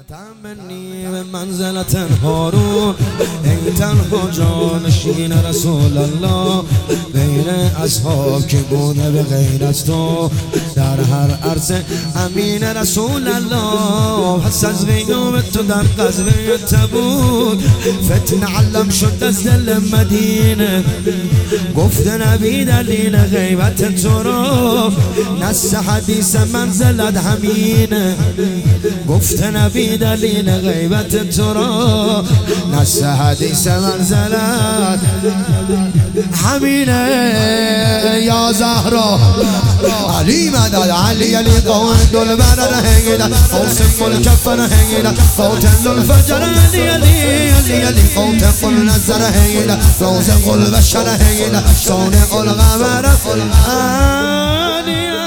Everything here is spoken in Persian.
تمنی به منزلت هارون ای تنها جانشین رسول الله بین اصحاب که بوده به غیر از تو در هر عرصه امین رسول الله. پس از قیام تو در غزوه تبوک فتنه علم شد از دل مدینه، گفت نبی دلیل غیبت تو را نص حدیث منزلت همینه، گفت نبی دلیل غیبت تو را نص حدیث منزلت همینه. یا زهرا علی مدد علی علی قوم دل برد هنگیدن قوسم الکفر هنگیدن قوتن الفجر علی علی علی علی قوتن النظر هنگیدن روز قلب شر هنگیدن شانه الغمر علی